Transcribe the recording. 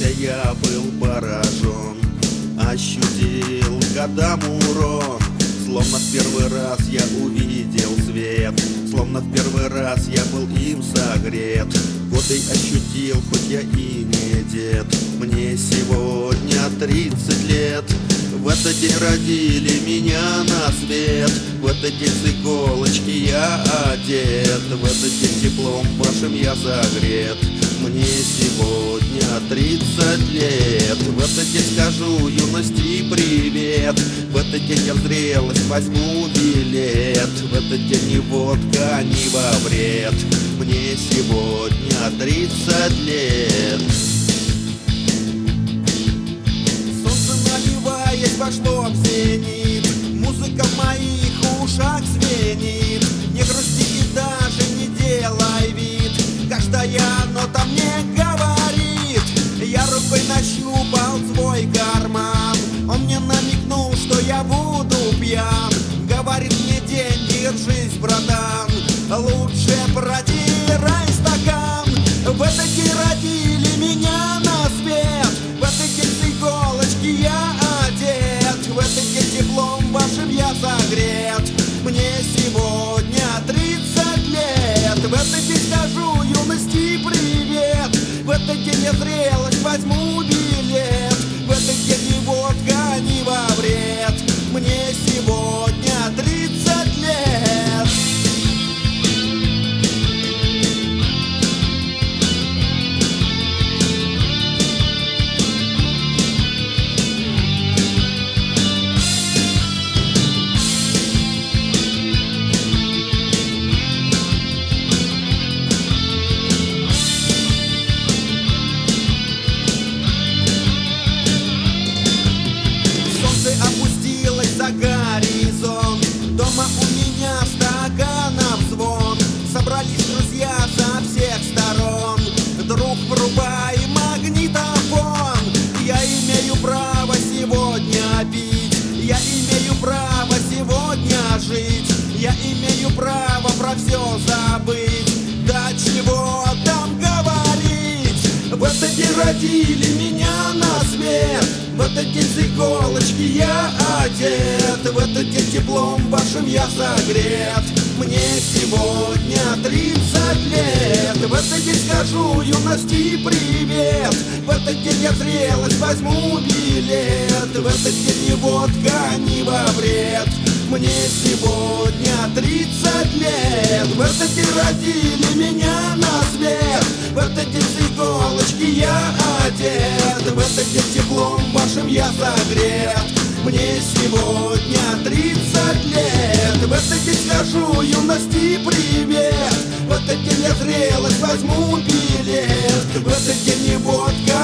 родился, я был поражен, ощутил годам урон. Словно в первый раз я увидел свет, словно в первый раз я был им согрет. Годы ощутил, хоть я и не дед, мне сегодня 30 лет. В этот день родили меня на свет, в этот день с иголочки я одет, в этот день теплом вашим я согрет. Мне сегодня 30 лет, в этот день скажу юности привет, в этот день я в зрелость возьму билет, в этот день ни водка, ни во вред. Мне сегодня 30 лет. Пошло в зенит, музыка в моих ушах звенит. Не грусти и даже не делай вид, каждая нота мне говорит. Я рукой нащупал свой карман, он мне намекнул, что я буду пьян. Говорит мне: день, держись, братан, лучше протирай стакан. В этот день родили меня на свет, в этот день с иголочки я одет, в этот день теплом вашим я согрет. Мне сегодня 30 лет, в этот день скажу юности привет, в этот день я зрелость возьму билет, в этот день ни водка, ни во вред. Мне сегодня 30 лет. Опустилась за горизонт, дома у меня стаканов звон. Собрались друзья со всех сторон, друг, врубай магнитофон. Я имею право сегодня пить, я имею право сегодня жить, я имею право про все забыть, до чего там говорить. В этот день родили меня на свет, в этот день с иголочки я одет, в этот день теплом вашим я согрет. Мне сегодня 30 лет, в этот день скажу юности привет, в этот день я в зрелость возьму билет, в этот день ни водка, ни во вред. Мне сегодня 30 лет, в этот день родили меня на свет, в этот день с иголочки я одет, в этот день теплом вашим я согрет. Мне сегодня 30 лет, в этот день скажу юности привет, в этот день я зрелость возьму билет, в этот день ни водка,